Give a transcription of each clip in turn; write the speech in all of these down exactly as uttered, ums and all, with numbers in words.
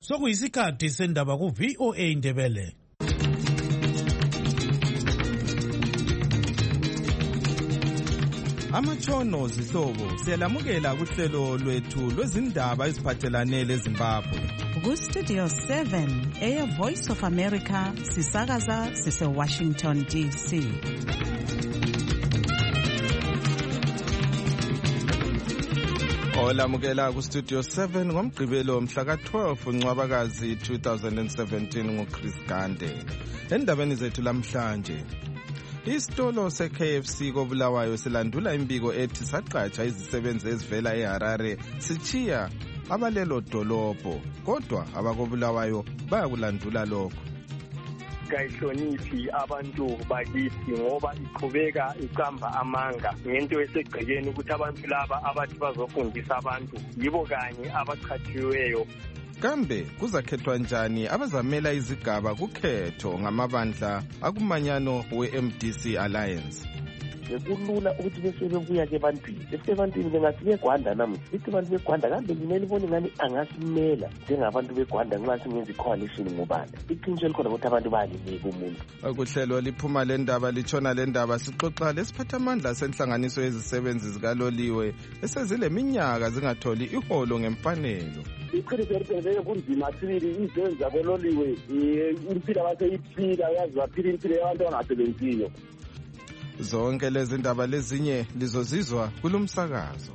Sokuyisikhathi sendaba ku V O A Ndebele. Amatshono zihlobo siyalamukela kuhlelo lwethu lwezindaba eziphathelane leZimbabwe. Ku Studio seven, Air Voice of America, sisakaza sise Washington D C. Olamukela ku Studio seven ngomgqibelo mhla ka twelve uNcwabakazi two thousand seventeen nguChris Gande. Endabeni zethu lamhlanje, isitolo se-K F C koBulawayo silandula imbiko ethi saqatsha izisebenzi ezivela eHarare sichiya abalelo dolobho, kodwa abakoBulawayo bayakulandula lokho. Kayihloniphi abantu bakithi ngoba iqhubeka iqamba amanga ngento esegqekeni ukuthi abantu laba abathi bazofundisa abantu yibo kanye abaqhathiweyo. Kambe kuzakhethwa njani abazamela izigaba kukhetho ngamabandla akumanyano we-M D C Alliance? Kulula ukuthi bese bebuya-ke ebantwini bese ebantwini bengafike eGwanda namuhla lithi abantu beGwanda kambe lina libona ngani angasimela njengabantu beGwanda nxa singenza i-coalition ngobani. Iqiniso elikhona ukuthi abantu bayalimeka umuntu. Ukuhlelo liphuma le ndaba litshona le ndaba sixoxa lesiphathamandla senhlanganiso yezisebenzi zikaloliwe esezile minyaka zingatholi iholo ngemfanelo. Iqiniso eliqiniso kunzima sibili izisebenzi zakololiwe impilo abaseyiphila yazi baphila impilo yabantu abangasebenziyo. Zonke lezi ndaba lezinye lizozizwa kulomsakazo.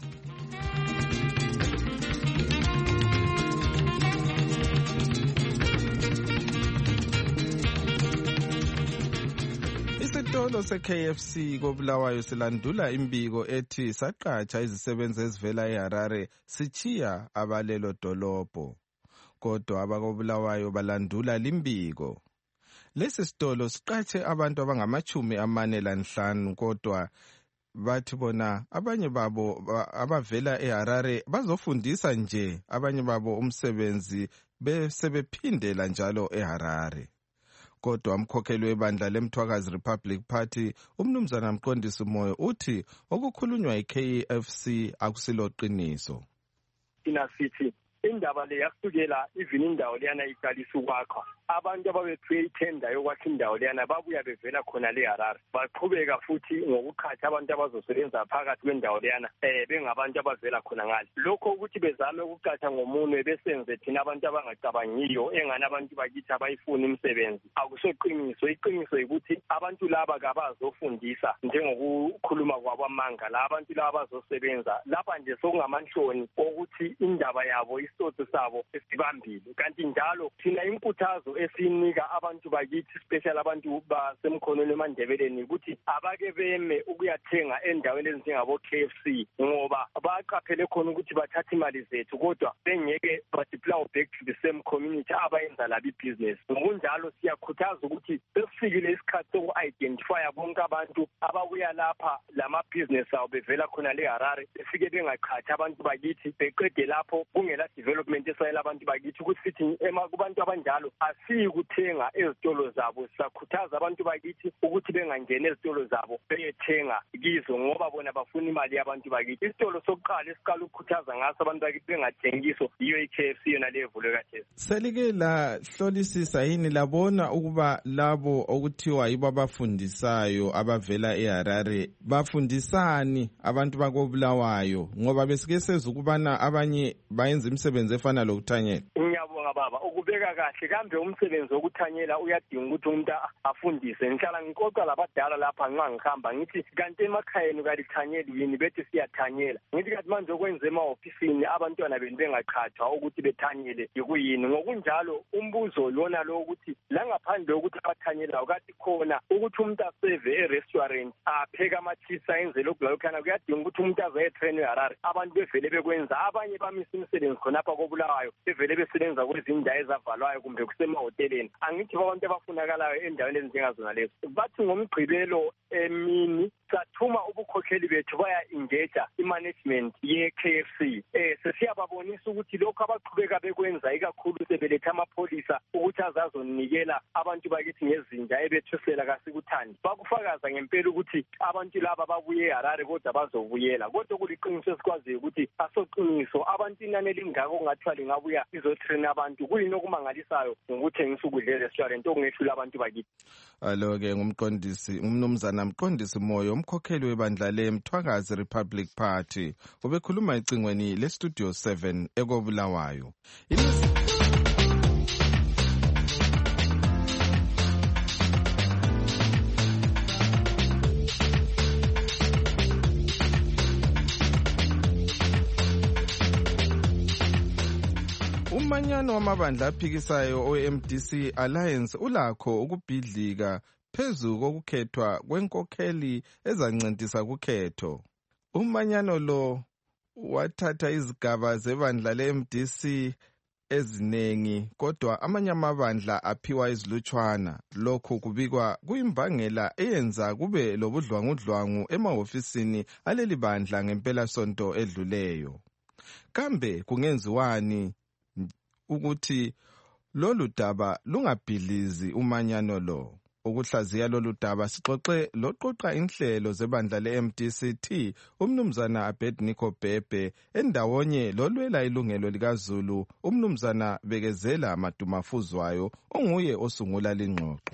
Isitolo se-K F C koBulawayo silandula imbiko ethi saqatsha izisebenzi ezivela eHarare sichiya abalelo dolobho, kodwa abakoBulawayo balandula limbiko. Lesi sitolo siqatshe abantu abangamachumi amane lanhlanu, kodwa bathi bona abanye babo abavela eHarare bazofundisa nje, abanye babo umsebenzi besebephindela njalo eHarare. Kodwa umkhokheli webandla leMthwakazi Republic Party umnumzana Mqondisi Moyo uthi okukhulunywa i-K F C akusilo qiniso. Ina sithi indaba le yasukela even indawo leyana iqalisa ukwakha. Abantu ababephiwe ithenda yokwakha indawo leyana babuya bevela khona le Harare, baqhubeka futhi ngokukhatha abantu abazosebenza phakathi kwendawo leyana eh bengabantu abavela khona ngale. Lokho ukuthi bezame ukuqatha ngomunwe besenze thina abantu abangacabangiyo engane abantu bakithi abayifuna imisebenzi akusoqiniso. Iqiniso ukuthi abantu laba kabazofundisa njengokukhuluma kwabamanga, la abantu laba bazosebenza lapha nje sokungamanhloni ukuthi indaba yabo isitotho sabo esibambile. Kanti njalo thina inkuthazo esinika abantu bakithi special abantu basemkhonweni eMandebeleni ukuthi abake beme ukuyathenga endaweni ezinjengabo K F C ngoba baqaphele khona ukuthi bathatha imali zethu kodwa bengeke badeploy back to the same community abayenza labo business. Ngokunjalo siyakhuthaza ukuthi besifikile isikhathi soku-identify bonke abantu ababuya lapha lama business abo bevela khona le Harare befike bengaqhathi abantu bakithi beqede lapho kungela development esayela abantu bakithi ukuthi sithi ema kubantu abanjalo asiyikuthenga ezitolo zabo. Siyakhuthaza abantu bakithi ukuthi bengangena ezitolo zabo beyethenga kizo ngoba bona bafuna imali yabantu bakithi. Isitolo sokuqala esiqala ukukhuthaza ngaso abantu bakithi bengathengiso yiyo i-K F C yona levulwe kahle. Selike la hlolisisa yini labona ukuba labo okuthiwa yibo abafundisayo abavela eHarare bafundisani abantu bakoBulawayo ngoba besike seza ukubana abanye bayenza imisebenzi efana lokuthanyela? Ngiyabonga baba ukubeka kahle. Kambe umsebenzi wokuthanyela uyadinga ukuthi umuntu afundise. Ngihlala ngiqoqa labadala lapha nxa ngihamba ngithi kanti emakhayeni kalithanyeli yini? Bethi siyathanyela. Ngithi kanti manje okwenza ema-ofisini abantwana benu bengaqhathwa ukuthi bethanyele yikuyini? Ngokunjalo umbuzo lona lo ukuthi la ngaphandle ukuthi abathanyelayo kati khona ukuthi umuntu aseve e-restaurant apheka amathisa enze lokhu layokhana kuyadinga ukuthi umuntu azayetrain eHarare. Abantu bevele bekwenza, abanye bamisa imisebenzi khonapha koBulawayo bevele besebenza kwezindawo ezavalwayo kumbe kusemahoteleni. Angithi abantu abafunakalayo endaweni ezinjengazona lezo. Bathi ngomgqibelo emini sathuma ubukhokheli bethu baya engage i-management ye-K F C. Eh sesiyababonisa ukuthi lokho abaqhubeka bekwenza ikakhulu sebeletha amapholisa ukuthi azazonikela abantu bakithi ngezinja ebethusela kasikuthandi. Bakufakaza ngempela ukuthi abantu laba babuye eHarare kodwa bazobuyela. Kodwa kuliqiniso esikwaziyo ukuthi asoqiniso abantu inani elingako ongathiwa lingabuya izotrain ekuhloleni abantu kuyini okumangalisayo ngokuthengisa ukudla e-restaurant okungehlula abantu bakithi. Alo-ke ngumqondisi umnumzana Mqondisi Moyo umkhokheli webandla leMthwakazi Republic Party ubekhuluma ecingweni le-Studio seven ekobulawayo. Umanyano wamabandla aphikisayo o-M D C Alliance ulakho ukubhidlika phezu kokukhethwa kwenkokheli ezancentisa kukhetho. Umanyano lo wathatha izigaba zebandla le-M D C ezinengi kodwa amanye amabandla aphiwa izilutshwana. Lokhu kubikwa kuyimbangela eyenza kube lobudlwangudlwangu emahofisini aleli bandla ngempela sonto edluleyo. Kambe kungenziwani ukuthi lolu daba lungabhidlizi umanyano lo? Ukuhlaziya lolu daba sixoxe loqoqa inhlelo zebandla le-M D C T umnumzana Abednego Bhebhe endawonye lolwela ilungelo likaZulu umnumzana Bekezela Madumafuzwayo onguye osungula lengxoxo.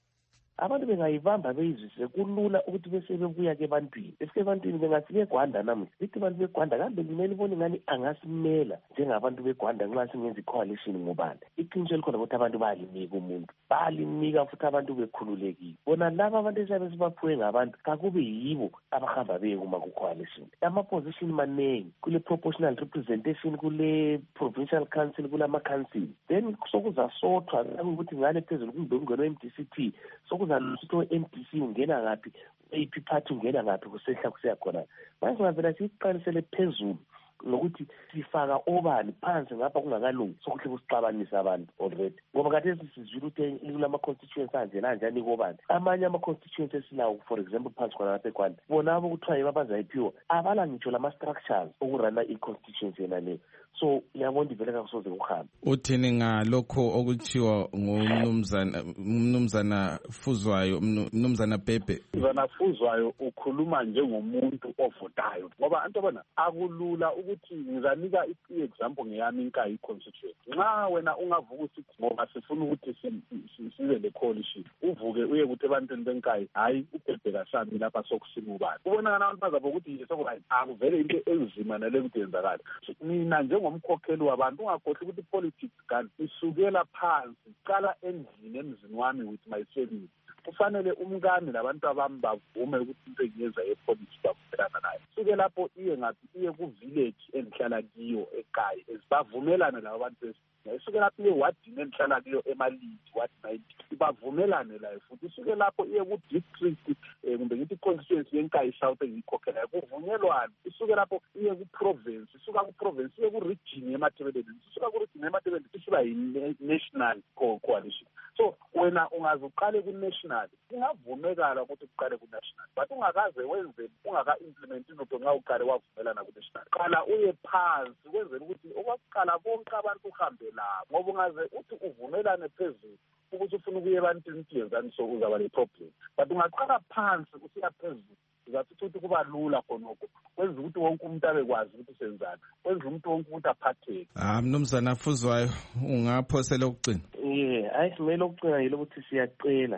Abantu bengayibamba beyizise kulula ukuthi bese bebuya-ke ebantwini. Bese ebantwini bengafike eGwanda namuhla. Lithi abantu beGwanda kambe limele ibone ngani angasimela njengabantu beGwanda nxa singenza i-coalition ngobani. Iqiniso elikhona ukuthi abantu bayalimika umuntu. Bayalimika futhi abantu bekhululekile. Bona laba abantu esiyabe sibaphiwe ngabantu kakube yibo abahamba beye kuma ku-coalition. Ama-position maningi kule proportional representation kule provincial council kulama-council. Then sokuzasothwa ukuthi ngale phezulu kumdongweni we-M D C T sokuza ukuthi o-M D C ungena ngaphi eyiphi party ungena ngaphi kusehla kuseya khona. Manje ngavela siqalisele phezulu nokuthi sifaka obani phansi ngapha kungakalungi sokuhle kusixabanisa abantu already ngoba kade sizizwile ukuthi kulama constituency anje lanjani kobani amanye ama constituency esilawo for example phansi khona lapha eGwanda bona abo kuthiwa yabazayiphiwa abala ngitsho lama structures okurana i-constituency nale. So yabona ivele kakusoze kuhambe. Uthini ngalokho okuchiwa ngumnumzana umnumzana Fuzwayo umnumzana Bhebhe? Umnumzana Fuzwayo ukhuluma njengomuntu ovotayo ngoba antu bona akulula ukuthi ngizanika i-example ngeyami inkayi constituency. Nxa wena ungavuka uthi ngoba sifuna ukuthi sibe le coalition uvuke uye kuthi ebantwini benkayi hayi uBhebhe kasami lapha sokusima ubani. Kubonakala abantu bazabe ukuthi nje sokuthi akuvele into enzima nale ukuthi yenzakala. Mina njengomkhokheli wabantu ungakhohlwa ukuthi politics kanti isukela phansi qala endlini emzini wami with my family. Kufanele umkami labantu abami bavume ukuthi into engiyenza yepolitics bavumelana nayo. Suke lapho iye ngathi iye ku village endihlala kiyo eKayi esibavumelane labo bantu isuke lapho iye wadini endihlala kiyo emalindi what ninety bavumelane layo futhi isuke lapho iye ku district kumbe ngithi constituency yeNkayi South engikhokhela kuvunyelwana isuke lapho iye ku province isuka ku province iye ku region yeMatabeleland isuka ku region yeMatabeleland isiba yi-national coalition. So wena ungazuqale ku-national kungavumekala ukuthi uqale ku-national but ungakaze wenze ungaka-implement into nxa uqale wavumelana ku-national qala uye phansi kwenzela ukuthi okwakuqala bonke abantu uhambe labo ngoba ungaze uthi uvumelane phezulu ukuthi ufuna ukuya ebantwini ukuthi yenzani so uzaba le-problem but ungaqala phansi usiya phezulu uzathi ukuthi kuba lula khonokho kwenza ukuthi wonke umuntu abekwazi ukuthi senzani kwenza umuntu wonke ukuthi aphatheke. Ah mnumzana Fuzwayo ungaphosela ukugcina. Yeah, ayi simele ukugcina yilo ukuthi siyacela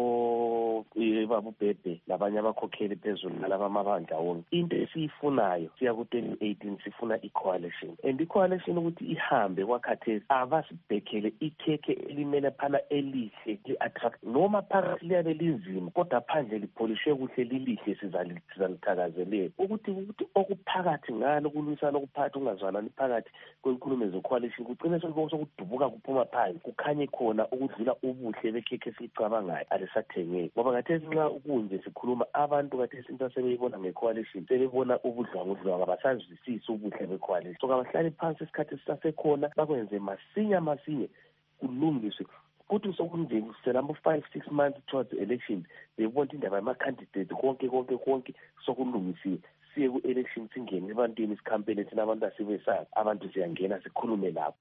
kubo baba uBhebhe labanye abakhokheli phezulu nalaba amabandla wonke. Into esiyifunayo siya ku twenty eighteen sifuna i-coalition and i-coalition ukuthi ihambe kwakhathesi abasibhekele ikhekhe elimele phana elihle li-attract noma phakathi liyabe linzima kodwa phandle lipolishwe kuhle lilihle sizalithakazelela ukuthi ukuthi okuphakathi ngalo kulwisana okuphakathi ungazwanani phakathi kwenkulumo ze-coalition kugcine sokudubuka kuphuma phansi kukhanye khona ukudlula ubuhle bekhekhe esiyicabangayo alisathengeki ngoba ngathesi nxa kunje sikhuluma abantu kathesi into sebeyibona nge-coalition sebebona ubudlwangudlwanga basazwisisi ubuhle be-coalition so kabahlali phansi isikhathi sisasekhona bakwenze masinya masinye kulungiswe kuthi sokunje selamba five six months towards the election bebona indaba yama-candidate konke konke konke sokulungisiwe siye ku-election singene ebantwini isikhampeni thina abantu asibesaba abantu siyangena sikhulume labo.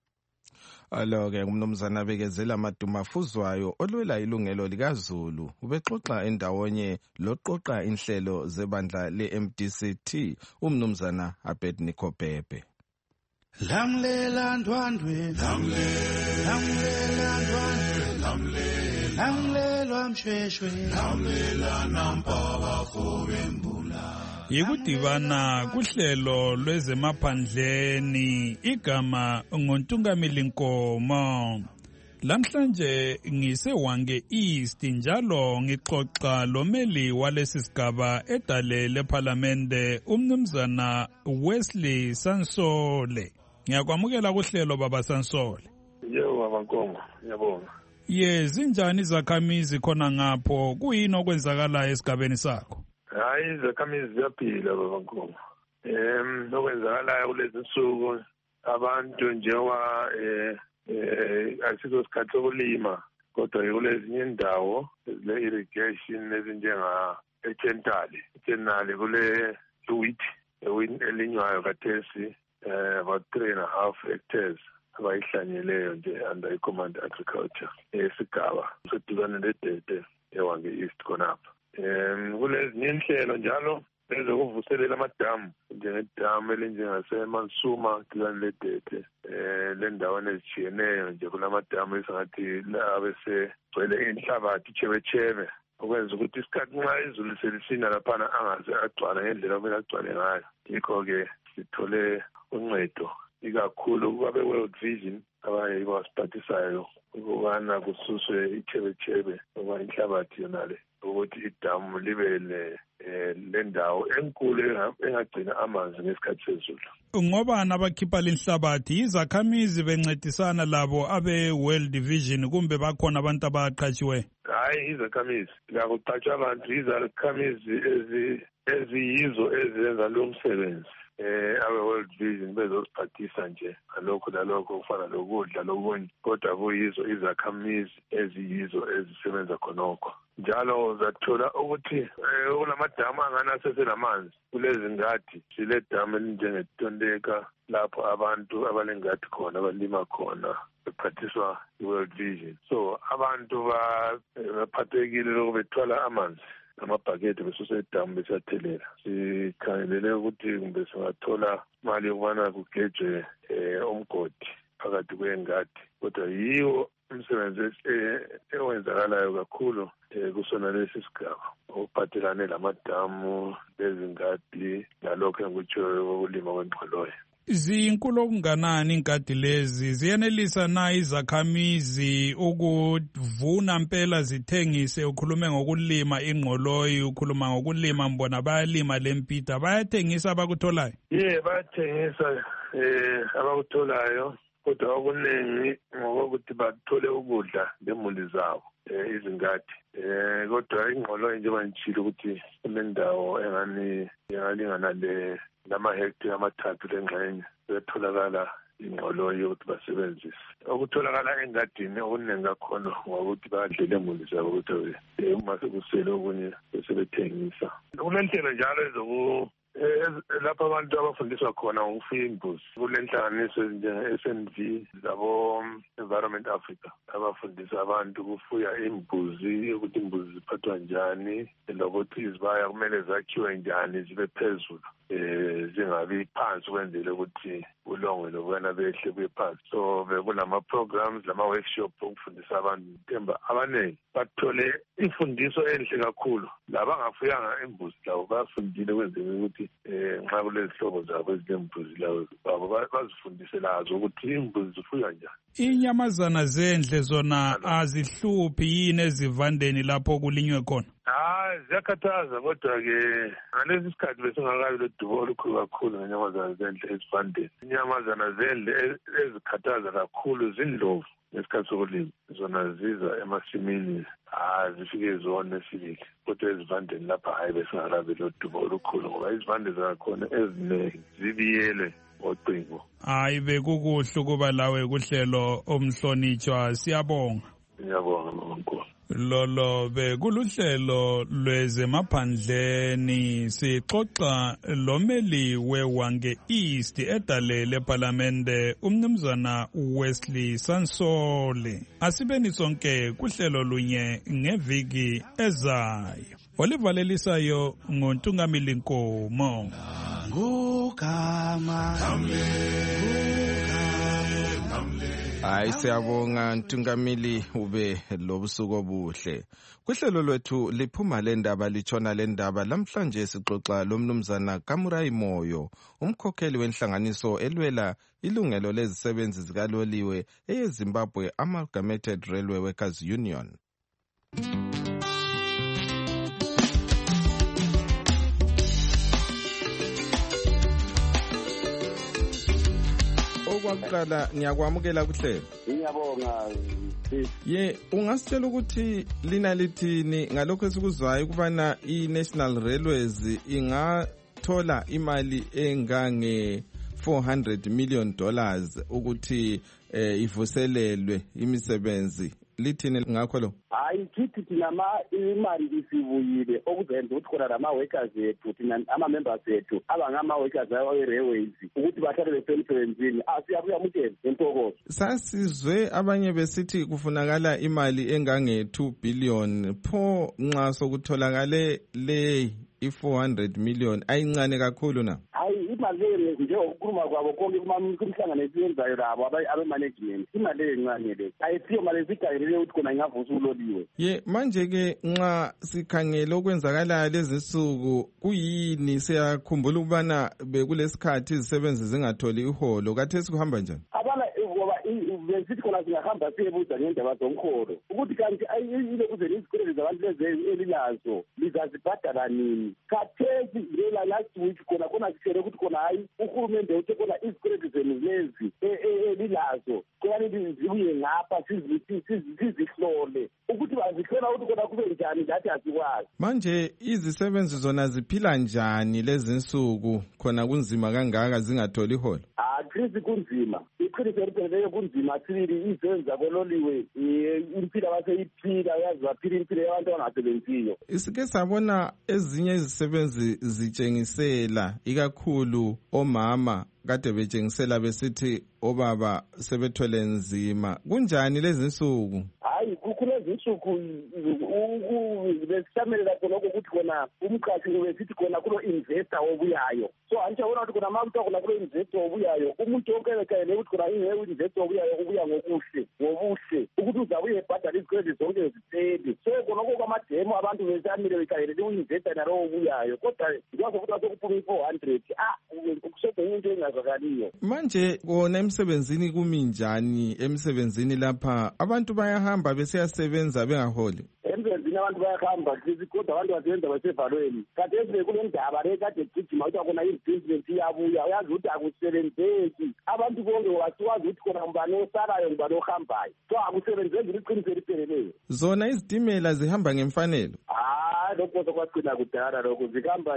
Alo-ke umnumzana Bekezela Madumafuzwayo olwela ilungelo likaZulu ubexoxa endawonye loqoqa inhlelo zebandla le-M D C T umnumzana Abednego Bhebhe. Lamlela ndwandwe, lamlela ndwandwe, lamlela mshweshwe, lamlela nampaba fobembula. Yikudibana kuhlelo lwezemaphandleni igama ngoNtungamili Nkomo. Lamhlanje ngisewange East njalo ngixoxa lomeli walesi sigaba edale leParlamente umnumzana Wesley Sansole. Ngiyakwamukela kuhlelo baba Sansole. Yebo baba Nkomo, ngiyabonga. Ye zinjani izakhamizi khona ngapho kuyini okwenzakala esigabeni sakho? Hayi izakhamizi ziyaphila baba Nkomo. Em okwenzakala kulezi nsuku abantu njengoba eh eh asikho isikhathi sokulima kodwa kulezinye indawo ezile irrigation ezinjenga eTentali eTentali kule wheat ewin elinywayo kathesi eh about three and a half hectares abayihlanyeleyo nje under command agriculture esigaba seduzane leDede ewange East khonapha. Em kulezinye inhlelo njalo ezokuvuselela amadamu njengedamu elinjengaseMansuma duzane leDede eh lendaweni ezitshiyeneyo nje kulamadamu esingathi abese gcwele inhlabathi chebechebe okwenza ukuthi isikhathi nxa izulu selisina laphana angaze agcwala ngendlela okumele agcwale ngayo. Yikho-ke sithole uncedo ikakhulu kwabe World Vision abayibo basiphathisayo ukubana kususwe ichebechebe ngoba inhlabathi yonale ukuthi idamu libe le ndawo enkulu engagcina amanzi ngesikhathi sezulu. Ngoba nabakhipha lenhlabathi izakhamizi bencedisana labo abe World Vision kumbe bakhona abantu abaqhatshiwe? Hayi izakhamizi lakuqhatshwa abantu izakhamizi eziyizo ezenza lo msebenzi. Eh abe World Vision bezosiphathisa nje alokho lalokho kufana lokudla lokunye kodwa kuyizo izakhamizi eziyizo ezisebenza khonokho. Njalo uzathola ukuthi kulamadamu angana seselamanzi kulezi ngadi sile damu elinjengetonteka lapho abantu abalengadi khona abalima khona bephathiswa iWorld Vision. So abantu baphathekile lokho bethwala amanzi amabhakede besusa edamu besathelela. Sikhangelele ukuthi kumbe singathola imali yokubana kugejwe umgodi phakathi kwengadi kodwa yiwo umsebenzi ewenzakalayo kakhulu kusona lesi sigaba okuphathelane lamadamu lezingadi lalokho engikutshoyo ukulima kwengqoloyi. Zinkulu okunganani ingadi lezi ziyenelisa na izakhamizi ukuvuna impela zithengise? Ukhulume ngokulima ingqoloyi, ukhuluma ngokulima mbona bayalima lempita, bayathengisa abakutholayo? Ye bayathengisa eh abakutholayo kodwa okuningi ngokuthi bathole ukudla lemuli zabo eh izingadi eh kodwa ingqoloyi njengoba ngitshilo ukuthi kunendawo engani yangalingana le lama hectare amathathu lengxenye etholakala ingqoloyi yokuthi basebenzise. Okutholakala engadini okuningi kakhona ngokuthi badlele imuli zabo ukuthi uma sekusele okunye besebethengisa. Kunenhlelo njalo ezoku lapha abantu abafundiswa khona ngokufuya imbuzi kulenhlanganiso ezinjenge-S N V labo Environment Africa abafundisa abantu ukufuya imbuzi ukuthi imbuzi ziphathwa njani lokuthi izibaya kumele zakhiwe njani zibe phezulu eh zingabi phansi ukwenzela ukuthi ulongwe lokwana behle kuye phansi. So bekulama programs lama workshop okufundisa abantu themba abaningi bathole imfundiso enhle kakhulu. Labangafuyanga imbuzi labo bafundile kwenzela ukuthi eh nxa kulezihlobo zabo ezinembuzi lawo babo bazifundise lazo ukuthi imbuzi zifuywa njani. Inyamazana zendle zona azihluphi yini ezivandeni lapho kulinywe khona? Ah ziyakhathaza kodwa-ke ngalesi sikhathi besingakabi lodubo olukhulu kakhulu ngenyamazana zendle ezivandeni. Inyamazana zendle ezikhathaza kakhulu zindlovu ngesikhathi sokulima. Zona ziza emasimini zifike zona esibili kodwa ezivandeni lapha hayi besingakabi lodubo olukhulu ngoba izivande zakhona eziningi zibiyele ocingo. Hayi bekukuhle ukuba lawe kuhlelo omhlonitshwa, siyabonga. Ngiyabonga mama. Lolo bekuluhlelo lwezemaphandleni sixoxa lomeli wewange East edale leParlamente umnumzana Wesley Sansole. Asibeni sonke kuhlelo lunye ngeviki ezayo. Olivalelisayo ngoNtungamili Nkomo. Ngugama Hayi siyabonga Ntungamili ube lobusuku obuhle. Kuhlelo lwethu liphuma lendaba litshona lendaba lamhlanje sixoxa lomnumzana Kamurai Moyo, umkhokheli wenhlanganiso elwela ilungelo lezisebenzi zikaloliwe eyeZimbabwe Amalgamated Railway Workers Union. Okwaqala ngiyakwamukela kuhlelo. Ngiyabonga. Ye ungasitshela ukuthi lina lithini ngalokho esikuzwayo ukubana i-National Railways ingathola imali engange four hundred million dollars ukuthi eh, ivuselelwe imisebenzi. Lithini ngakho lo? Hayi kithi thina ma imali isibuyile okuzenza ukuthi khona lama workers ethu thina ama members ethu abangama workers awe railways ukuthi bahlale besemsebenzini asiyabuya muthe intokozo. Sasizwe abanye besithi kufunakala imali engange two billion pho nxa sokutholakale le i four hundred million ayincane kakhulu na? Hayi imali le nje ukukhuluma kwabo konke kumhlangano esiyenzayo labo abe management imali encane le ayisiyo mali esigayelele ukuthi khona ingavusa uloliwe. Ye manje ke nxa sikhangela okwenzakala lezi nsuku kuyini siyakhumbula ukubana bekulesikhathi izisebenzi zingatholi iholo khathesi kuhamba njani? Abana ngoba besithi khona singahamba siyebuza ngendaba zomholo ukuthi kanti ayile kuze izikweletu zabantu lezi elilazo lizazibhadala nini. Khathesi lela last week khona khona sitshele ukuthi khona hayi uhulumende uthe khona izikweletu zenu lezi elilazo kuyani zibuye ngapha sizihlole ukuthi bazihlola ukuthi khona kube njani ngathi asikwazi. Manje izisebenzi zona ziphila njani lezi nsuku khona kunzima kangaka zingatholi iholo? Ah Chris kunzima. Iqiniso elipheleleyo kunzima sibili izenza kololiwe impilo abaseyiphila yazi baphila impilo yabantu abangasebenziyo. Isike sabona ezinye izisebenzi zitshengisela ikakhulu omama kade betshengisela besithi obaba sebethwele nzima. Kunjani lezi nsuku? Hayi kulezi nsuku besichamele lapho lokho ukuthi khona umqhashi ubesithi khona kulo investor obuyayo. So antsha wona ukuthi khona makuthiwa khona kulo investor obuyayo umuntu onke ekayele ukuthi khona ingeke investor obuyayo ubuya ngokuhle ngobuhle ukuthi uzabuye ebhadala izikweletu zonke ziphele. So khonoko kwamademo abantu besamile bekayele uinvestor nalo obuyayo kodwa njengoba ukuthi kuphuma i four hundred ah kushede into engazakaliyo. Manje kona emsebenzini kuminjani emsebenzini lapha abantu bayahamba besiyasebenza bengaholi? Emsebenzini abantu bayahamba kodwa abantu basebenza basevalweni. Kade esibe kule ndaba le kade gijima ukuthi khona i-business iyabuya uyazi ukuthi akusebenzeki abantu bonke wasiwazi ukuthi khona ngubani osalayo ngubani ohambayo so akusebenzeki iqiniso elipheleleyo. Zona izitimela zihamba ngemfanelo? Ah lokho sokwaqina kudala lokho zihamba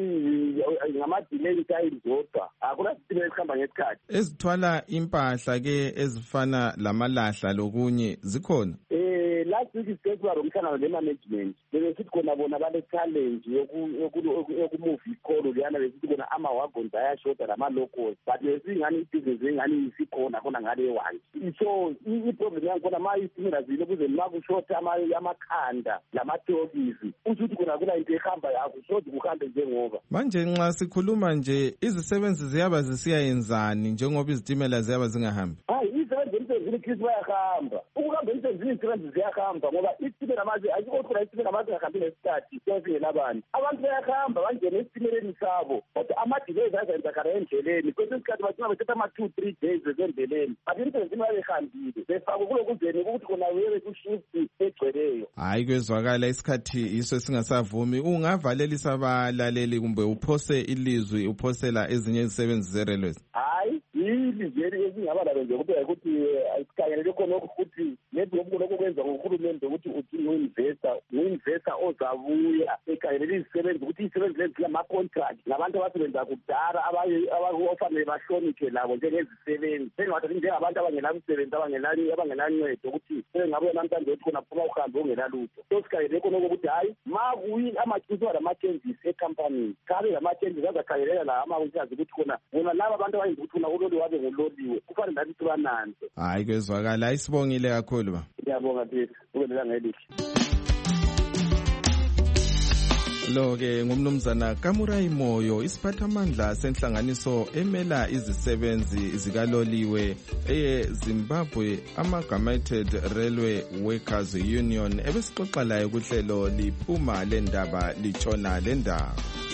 ngama-delay time zodwa akuna sitimela esihamba ngesikhathi. Ezithwala impahla ke ezifana lamalahla lokunye zikhona? Eh last week seswa romhlangano le-management besithi khona bona bale-challenge yokumove ikolo liyana besithi khona ama-wagons ayashoda nama-locals but besingani ibhizinesi engani isikhona khona ngale one. So i-problem yangikhona ma isitimela zile kuze ma kushotha amakhanda lamatokisi usho ukuthi khona kula into ehamba yakho sodi kuhambe njengoba. Manje nxa sikhuluma nje izisebenzi ziyaba zisiyayenzani njengoba izitimela ziyaba zingahambi? Hayi izisebenzi emsebenzini Chris bayahamba ukuhamba emsebenzini izisebenzi ziyahamba ngoba isitimela manje ayikho khona isitimela manje ahambi ngesikhathi sesingela abantu abantu bayahamba bangene esitimeleni sabo kodwa ama-delays azenzakala endleleni kwesinye isikhathi bagcina bethatha ama-two three days ezendleleni but emsebenzini babehambile befake kulokuzeni ukuthi khona uye kushift egcweleyo. Hayi kwezwakala isikhathi yiso esingasavumi. Ungavalelisa abalaleli kumbe uphose ilizwi uphosela ezinye izisebenzi ze-railways? Hayi ilizwi ezingaba lalo nje kuphela ukuthi asikhangelele khonokho ukuthi maybe okulokho kwenza ngohulumende ukuthi uthi ngu-investor ngu-investor ozabuya ekhangelele izisebenzi ukuthi izisebenzi lezi lama-contract labantu abasebenza kudala abafanele bahloniphe labo njengezisebenzi sengathathi njengabantu abangenamsebenzi abangenancedo ukuthi sengabuya namhlanje ukuthi khona phuma uhambe ongelalutho. So sikhangelele khonokho ukuthi hayi ma kuyiwa lama-changes ekhampanini kabe lama-changes azakhangelela la ama-workers ukuthi khona bona laba abantu abayenza ukuthi khona uloliwe wabe nguloliwe kufanele nathi sibananze. Hayi kwezwakala isibongile kakhulu ba. Ngiyabonga Pete, ubelela ngelihle. Lo-ke ngumnumzana Kamurai Moyo, isiphathamandla senhlanganiso emela izisebenzi zikaloliwe eye-Zimbabwe Amalgamated Railway Workers Union ebesixoxa layo kuhlelo liphuma lendaba litshona lendaba.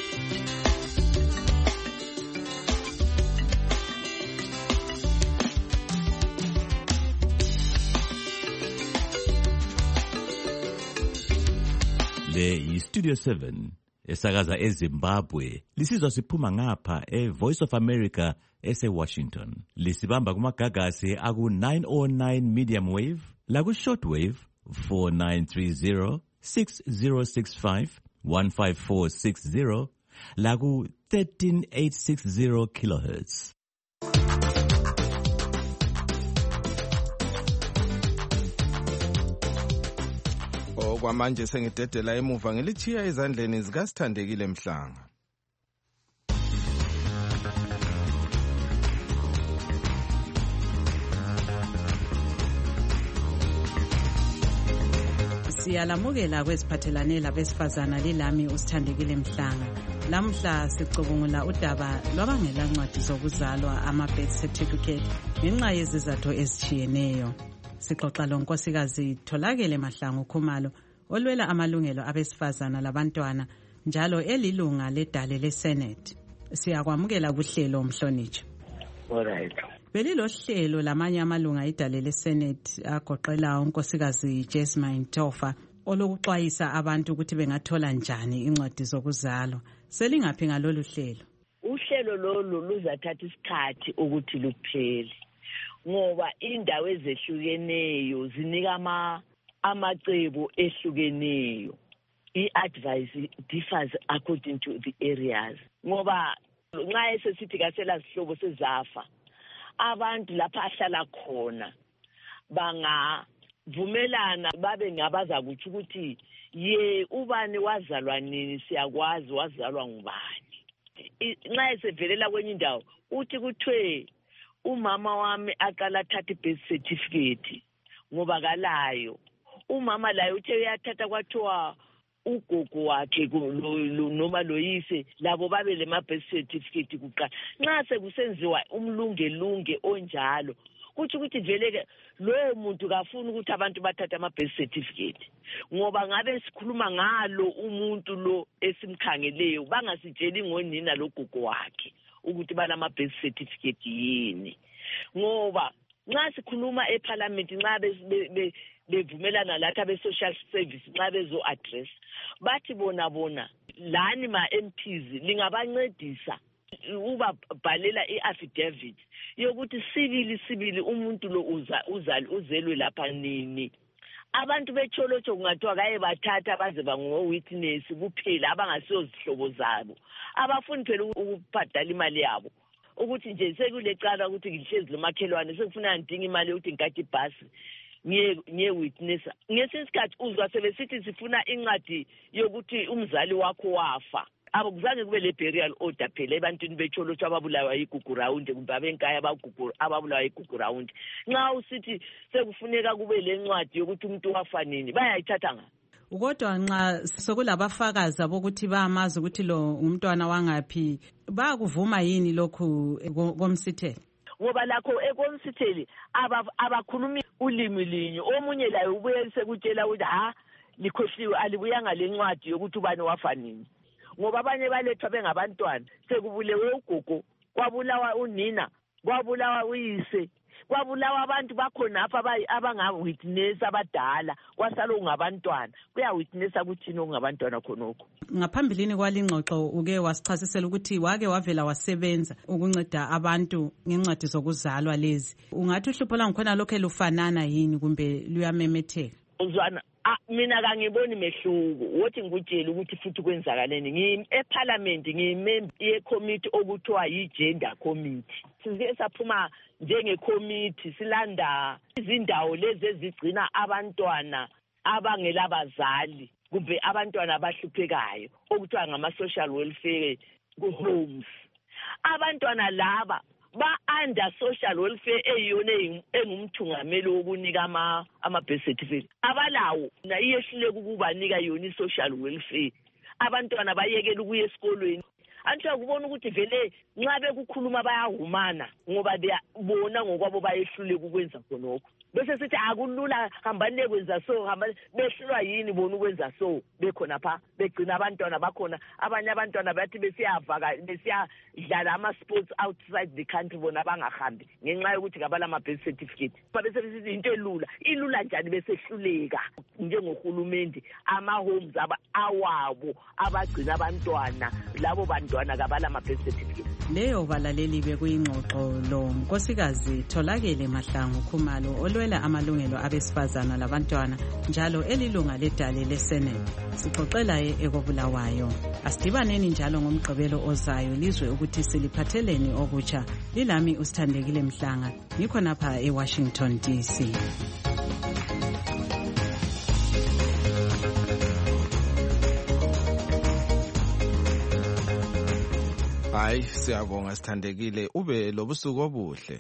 Le yi-Studio seven esakaza eZimbabwe lisizwa siphuma ngapha e-Voice of America ese-Washington. Lisibamba kumagagasi aku nine oh nine medium wave laku-short wave four nine three zero, six zero six five, one five four six zero laku thirteen eight sixty kilohertz. Kwamanje sengidedela emuva ngilithiya ezandleni zikaSithandekile Mhlanga. Siyalamukela kweziphathelane labesifazana lilami uSithandekile Mhlanga. Lamhla sicubungula udaba lwabangela ncwadi zokuzalwa ama-birth certificate ngenxa yezizathu ezitshiyeneyo. Sixoxa lo nkosikazi Tholakele Mahlangu Khumalo olwela amalungelo abesifazana labantwana njalo elilunga ledale leSenate. Siyakwamukela kuhlelo Mhlonitsha. Alright. Belilo hlelo lamanye amalunga idale leSenate agoqela unkosikazi Jasmine Tofa olokuxwayisa abantu ukuthi bengathola njani incwadi zokuzalwa. Selingaphi ngalolu hlelo? Uhlelo lolu luzathatha isikhathi ukuthi luphele. Ngoba indawo ezehlukeneyo zinika ama amacebo ehlukeneyo. I-advice differs according to the areas. Ngoba nxa esesithi kasela sihlobo sezafa, abantu lapha ahlala khona bangavumelana babe ngabaza kuthi ukuthi ye ubani wazalwa nini, siyakwazi wazalwa ngubani. Nxa esevelela kwenye indawo uthi kuthwe umama wami aqala athatha i-birth certificate ngoba kalayo. Umama layo uthe uyathatha kwathiwa ugogo wakhe noma loyise labo babe le ma-birth certificate kuqala. Nxa sekusenziwa umlungelunge onjalo kuthi ukuthi vele lowo muntu kafuni ukuthi abantu bathathe ama-birth certificate ngoba ngabe sikhuluma ngalo umuntu lo esimkhangeleyo bangasitsheli ngonina logogo wakhe ukuthi banama-birth certificate yini. Ngoba nxa sikhuluma eParliament nxa bevumelana lathi abe-social service nxa bezo-address bathi bona bona lani ma-M Ps lingabancedisa ubabhalela i-affidavit yokuthi sibili sibili umuntu lo uzelwe lapha nini. Abantu betsholotsho kungathiwa kaye bathatha baze bango-witness kuphela abangasiyo zihlobo zabo. Abafuni phela ukubhadala imali yabo ukuthi nje sekulecala ukuthi ngihlezi lomakhelwane sekufuna ngidinga imali yokuthi ngikade ibhasi ngiye ngiye witness. Ngesikhathi uzwa sebesithi sifuna incwadi yokuthi umzali wakho wafa. Abakuzange kube le burial order phela ebantwini betsholotsho ababulawa igugu round kumbe abenkaya abagugu ababulawa igugu round. Nxa usithi sekufuneka kube le ncwadi yokuthi umuntu wafa nini bayayithatha nga. Kodwa nxa sokulabafakazi abokuthi bayamazi ukuthi lo umntwana wangaphi bayakuvuma yini lokhu komsitheli? Ngoba lakho ekomsitheli abakhulumi ulimi linye. Omunye layo ubuye sekutshela ukuthi ha likhohliwe alibuyanga le ncwadi yokuthi ubani wafa nini. Ngoba abanye balethwa bengabantwana sekubulewe ugogo, kwabulawa unina, kwabulawa uyise, kwabulawa abantu bakhona apha abanga-witness abadala kwasalo ngabantwana. Kuya-witnessa kuthini okungabantwana khonokho. Ngaphambilini kwalingxoxo uke wasichasisela ukuthi wake wavela wasebenza ukunceda abantu ngencwadi zokuzalwa lezi. Ungathi uhlupho langikhona lokho lufanana yini kumbe luyamemetheka? Uzwana mina kangiboni mehluko. Wothi ngikutshela ukuthi futhi kwenzakaleni. Ngimi eParliament ngiyimember ye-committee okuthiwa yi-gender committee. Sizike saphuma njengecommittee silanda izindawo lezi ezigcina abantwana abangela bazali kumbe abantwana abahluphekayo okuthiwa ngama-social welfare ku-homes. Abantwana laba ba-under social welfare eyiyona engumthungameli wokunika ama-birth certificate. Abalawo na iyehluleka ukubanika yona i-social welfare. abantwana bayekela ukuya esikolweni. Antsha kubona ukuthi vele nxa bekukhuluma bayahumana ngoba bona ngokwabo bayehluleka ukwenza khonokho. Bese sithi akulula hambani lekwenza so hamba behlulwa yini bona ukwenza so bekhona pha begcina abantwana bakhona abanye abantwana bathi besiyavaka besiyadlala ama sports outside the country bona bangahambi ngenxa yokuthi ngabala ama birth certificate. Bese sithi into elula ilula njani besehluleka njengohulumende ama homes aba awabo abagcina abantwana labo bantwana kabala ama birth certificate. Leyo balaleli bekuyingxoxo lo nkosikazi Tholakele Mahlangu Khumalo olwela amalungelo abesifazana labantwana njalo elilunga ledale leSenate. Sixoxela ekobulawayo. Asidibaneni njalo ngomgqibelo ozayo lizwe ukuthi siliphatheleni okutsha. Lilami uSithandekile Mhlanga ngikho napha eWashington D C. Hayi siyabonga Sithandekile ube lobusuku obuhle.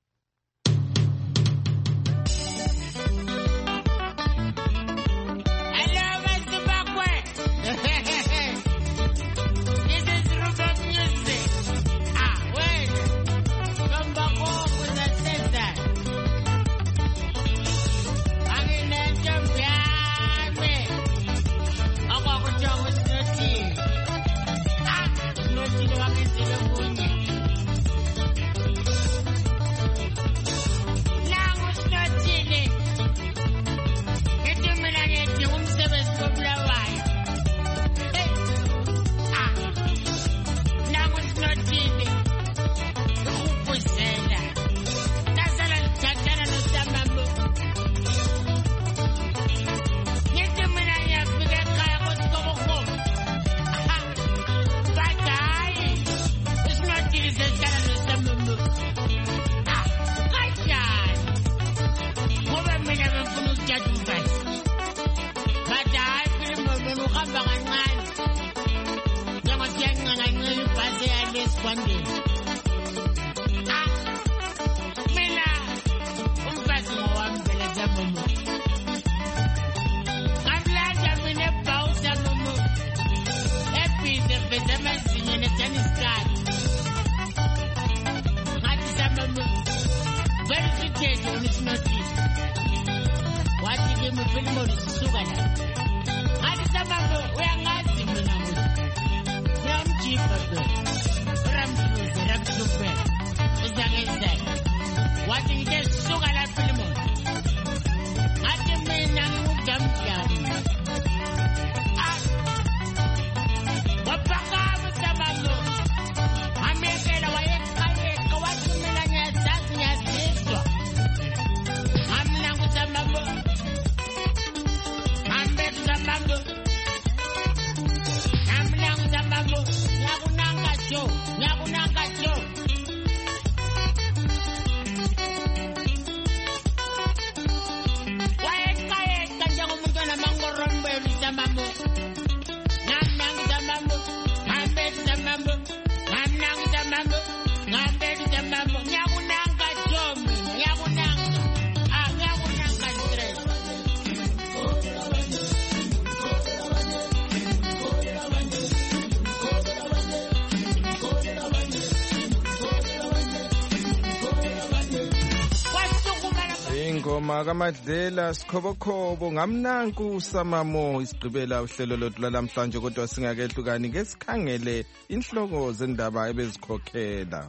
Ingoma kaMadlela Sikhobokhobo ngamnanku Samamo isigqibela uhlelo lothu lamhlanje kodwa singakehlukani ngesikhangele inhloko zendaba ebezikhokhela.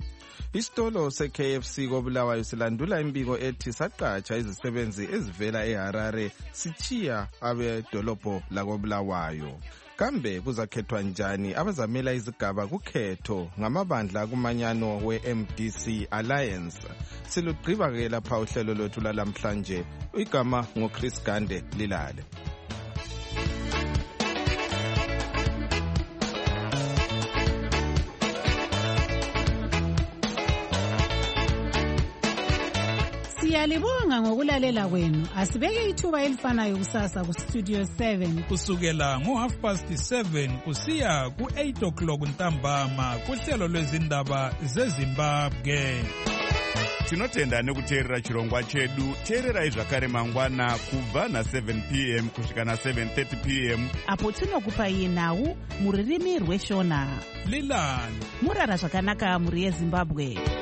Isitolo se-K F C koBulawayo silandula imbiko ethi saqatsha izisebenzi ezivela eHarare sithiya abedolobho lakoBulawayo. Kambe kuzakhethwa njani abazamela izigaba kukhetho ngamabandla kumanyano we-M D C Alliance? Silugqiba ke lapha uhlelo lothu lamhlanje. Igama ngoChris Gande Lilale. Siyalibonga ngokulalela kwenu. Asibeke ithuba elifanayo kusasa ku Studio seven kusukela ngo half past seven kusiya ku eight o'clock ntambama kuhlelo lwezindaba zeZimbabwe. tinotenda nekuteerera chirongwa chedu. Teererai zvakare mangwana kubva na-seven p m kusvika na-seven thirty p m apo tinokupai nhau muririmi rweshona. Lilani murara zvakanaka muri yeZimbabwe.